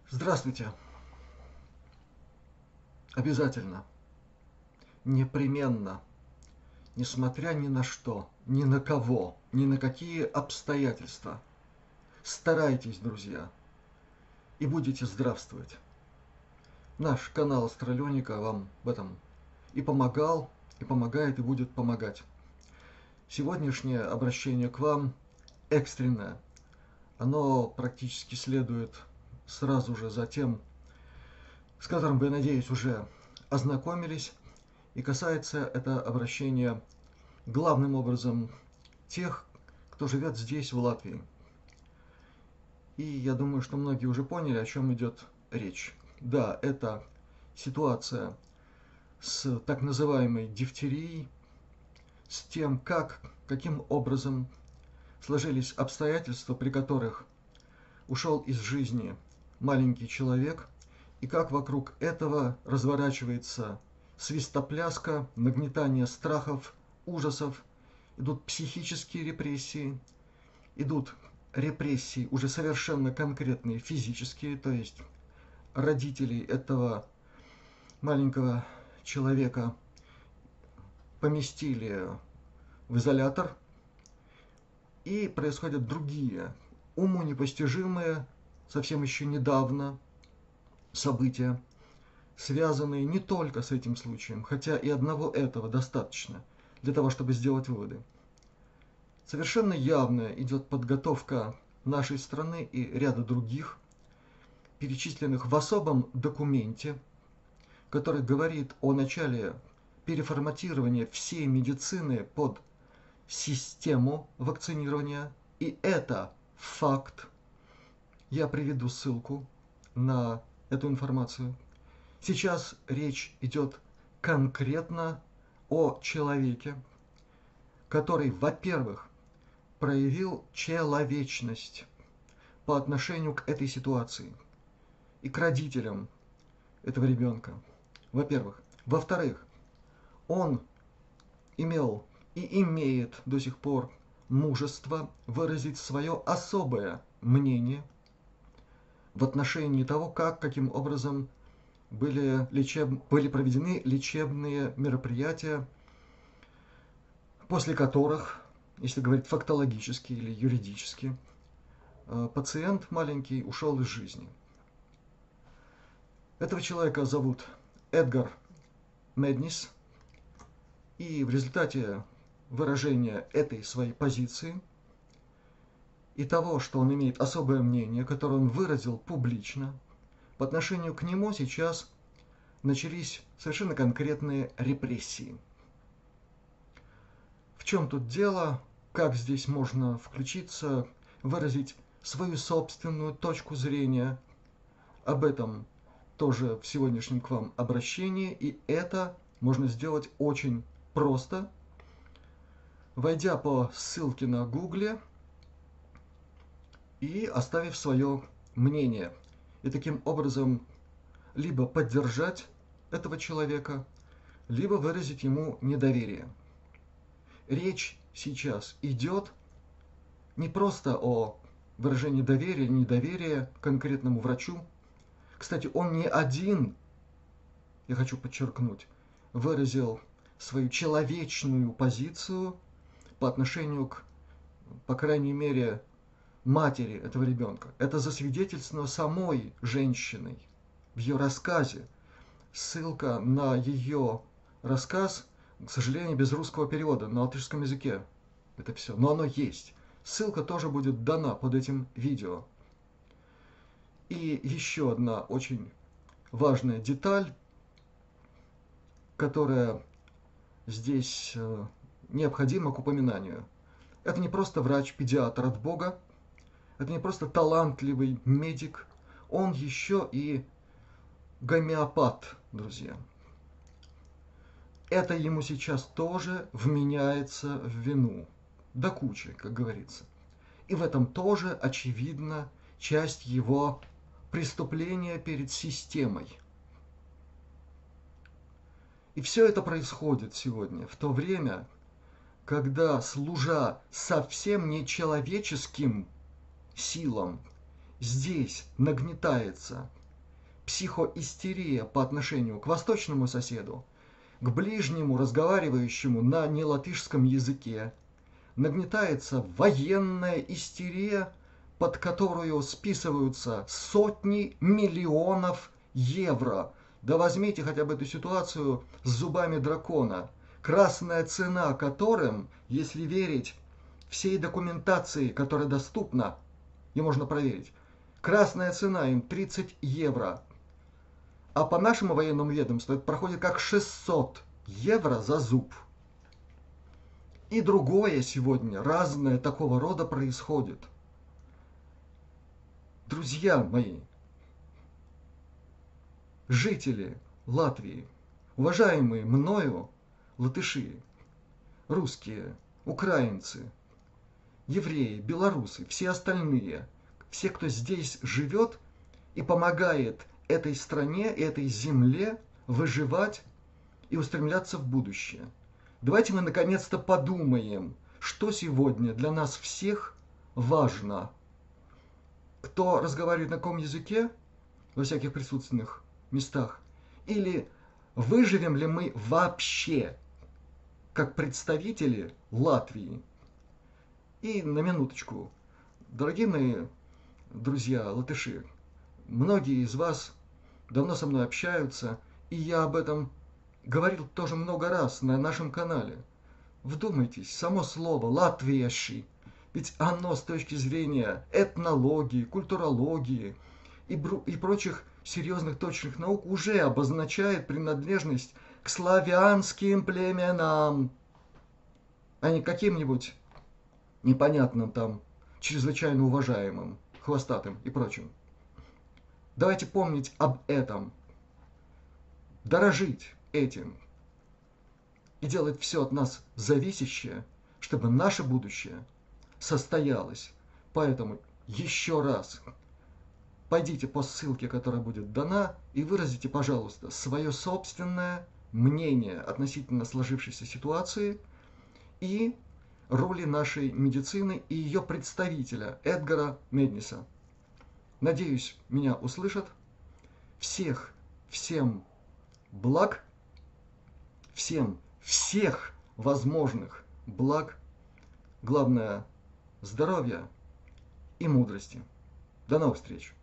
Здравствуйте. Обязательно, непременно, несмотря ни на что, ни на кого, ни на какие обстоятельства, старайтесь, друзья, и будете здравствовать. Наш канал Астралёника вам в этом и помогал, и помогает, и будет помогать. Сегодняшнее обращение к вам экстренное. Оно практически следует сразу же за тем, с которым вы, надеюсь, уже ознакомились. И касается это обращение главным образом тех, кто живет здесь, в Латвии. И я думаю, что многие уже поняли, о чем идет речь. Да, это ситуация с так называемой дифтерией, с тем, каким образом сложились обстоятельства, при которых ушел из жизни маленький человек, и как вокруг этого разворачивается свистопляска, нагнетание страхов, ужасов, идут психические репрессии, идут репрессии уже совершенно конкретные, физические, то есть родителей этого маленького человека поместили в изолятор, и происходят другие, уму непостижимые, совсем еще недавно события, связанные не только с этим случаем, хотя и одного этого достаточно для того, чтобы сделать выводы. Совершенно явно идет подготовка нашей страны и ряда других, перечисленных в особом документе, который говорит о начале переформатирования всей медицины под систему вакцинирования. И это факт. Я приведу ссылку на эту информацию. Сейчас речь идет конкретно о человеке, который, во-первых, проявил человечность по отношению к этой ситуации и к родителям этого ребенка, во-первых. Во-вторых, он имел и имеет до сих пор мужество выразить свое особое мнение в отношении того, каким образом были проведены лечебные мероприятия, после которых, если говорить фактологически или юридически, пациент маленький ушел из жизни. Этого человека зовут Эдгар Меднис, и в результате выражения этой своей позиции и того, что он имеет особое мнение, которое он выразил публично, по отношению к нему сейчас начались совершенно конкретные репрессии. В чем тут дело? Как здесь можно включиться, выразить свою собственную точку зрения? Об этом тоже в сегодняшнем к вам обращении, и это можно сделать очень просто, войдя по ссылке на Гугле и оставив свое мнение. И таким образом либо поддержать этого человека, либо выразить ему недоверие. Речь сейчас идет не просто о выражении доверия или недоверия конкретному врачу. Кстати, он не один, я хочу подчеркнуть, выразил свою человечную позицию по отношению к, по крайней мере, матери этого ребенка. Это засвидетельствовано самой женщиной в ее рассказе. Ссылка на ее рассказ, к сожалению, без русского перевода, на латышском языке. Это все. Но оно есть. Ссылка тоже будет дана под этим видео. И еще одна очень важная деталь, которая здесь необходима к упоминанию. Это не просто врач-педиатр от Бога, это не просто талантливый медик, он еще и гомеопат, друзья. Это ему сейчас тоже вменяется в вину, до кучи, как говорится. И в этом тоже, очевидно, часть его преступления перед системой. И все это происходит сегодня, в то время, когда, служа совсем нечеловеческим силам, здесь нагнетается психоистерия по отношению к восточному соседу, к ближнему, разговаривающему на нелатышском языке, нагнетается военная истерия, под которую списываются сотни миллионов евро. Да возьмите хотя бы эту ситуацию с зубами дракона, красная цена которым, если верить всей документации, которая доступна, и можно проверить, красная цена им 30 евро. А по нашему военному ведомству это проходит как 600 евро за зуб. И другое сегодня, разное такого рода происходит. Друзья мои, жители Латвии, уважаемые мною латыши, русские, украинцы, евреи, белорусы, все остальные, все, кто здесь живет и помогает этой стране, этой земле выживать и устремляться в будущее. Давайте мы наконец-то подумаем, что сегодня для нас всех важно. Кто разговаривает на каком языке во всяких присутственных местах, или выживем ли мы вообще как представители Латвии. И на минуточку, дорогие мои друзья латыши, многие из вас давно со мной общаются, и я об этом говорил тоже много раз на нашем канале. Вдумайтесь, само слово «латвиеши», ведь оно с точки зрения этнологии, культурологии и прочих серьезных точных наук уже обозначает принадлежность к славянским племенам, а не каким-нибудь непонятным там, чрезвычайно уважаемым, хвостатым и прочим. Давайте помнить об этом, дорожить этим и делать все от нас зависящее, чтобы наше будущее состоялось. Поэтому еще раз пойдите по ссылке, которая будет дана, и выразите, пожалуйста, свое собственное мнение относительно сложившейся ситуации и роли нашей медицины и ее представителя Эдгара Медниса. Надеюсь, меня услышат. Всем благ, всех возможных благ, главное здоровья и мудрости. До новых встреч!